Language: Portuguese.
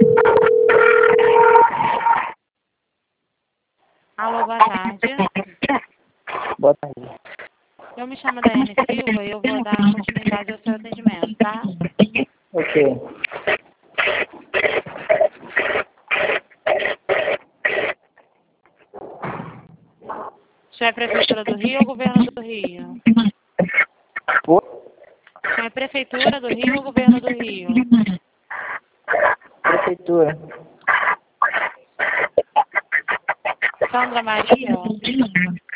Alô, boa tarde. Boa tarde. Eu me chamo Daiane Silva e eu vou dar continuidade ao seu atendimento, tá? Ok. O senhor é Prefeitura do Rio ou Governo do Rio? Oi? O senhor é Prefeitura do Rio ou Governo do Rio? Prefeitura. Sandra Maria?